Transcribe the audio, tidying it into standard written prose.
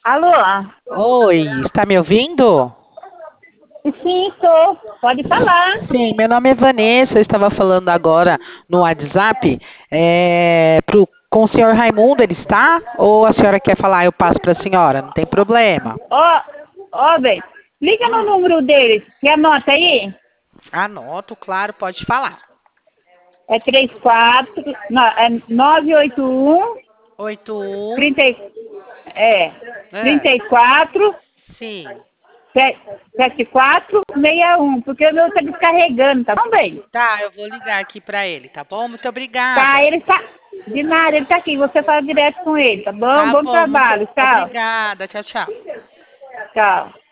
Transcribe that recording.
Alô? Oi, está me ouvindo? Sim, estou. Pode falar. Sim, meu nome é Vanessa, eu estava falando agora no WhatsApp com o senhor Raimundo, ele está? Ou a senhora quer falar, eu passo para a senhora, não tem problema. Ó, bem, liga no Hum, número dele. Quer anota aí? Anoto, claro, pode falar. É 34, não, é 981 81, 30, é, é, 34 sim. 7461, porque o meu está descarregando, tá bom, bem? Tá, eu vou ligar aqui para ele, tá bom? Muito Tá, obrigada. ele tá. De nada, ele tá aqui. Você fala direto com ele, tá bom? Tá Bom bom, muito trabalho. Tchau. obrigada. Tchau, tchau. Tchau.